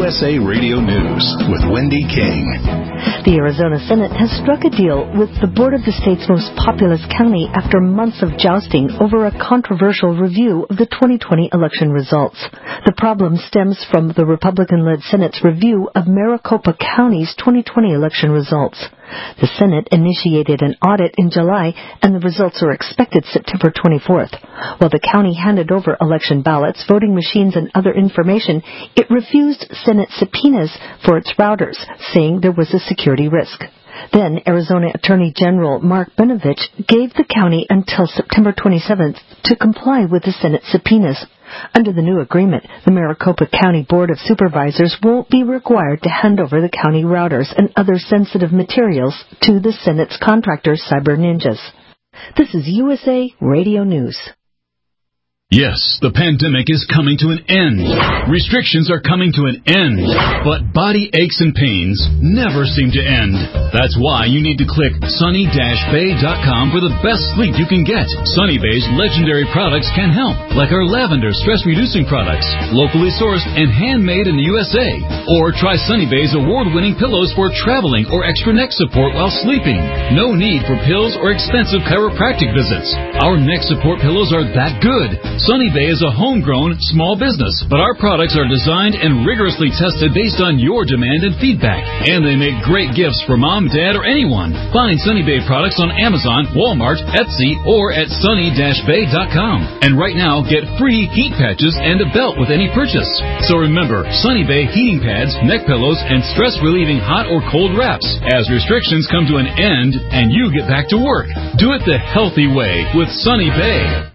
USA Radio News with Wendy King. The Arizona Senate has struck a deal with the board of the state's most populous county after months of jousting over a controversial review of the 2020 election results. The problem stems from the Republican-led Senate's review of Maricopa County's 2020 election results. The Senate initiated an audit in July, and the results are expected September 24th. While the county handed over election ballots, voting machines, and other information, it refused Senate subpoenas for its routers, saying there was a security risk. Then, Arizona Attorney General Mark Brnovich gave the county until September 27th to comply with the Senate subpoenas. Under the new agreement, the Maricopa County Board of Supervisors won't be required to hand over the county routers and other sensitive materials to the Senate's contractor, Cyber Ninjas. This is USA Radio News. Yes, the pandemic is coming to an end. Restrictions are coming to an end. But body aches and pains never seem to end. That's why you need to click sunny-bay.com for the best sleep you can get. Sunny Bay's legendary products can help, like our lavender stress-reducing products, locally sourced and handmade in the USA. Or try Sunny Bay's award-winning pillows for traveling or extra neck support while sleeping. No need for pills or expensive chiropractic visits. Our neck support pillows are that good. Sunny Bay is a homegrown, small business, but our products are designed and rigorously tested based on your demand and feedback. And they make great gifts for mom, dad, or anyone. Find Sunny Bay products on Amazon, Walmart, Etsy, or at sunny-bay.com. And right now, get free heat patches and a belt with any purchase. So remember, Sunny Bay heating pads, neck pillows, and stress-relieving hot or cold wraps as restrictions come to an end and you get back to work. Do it the healthy way with Sunny Bay.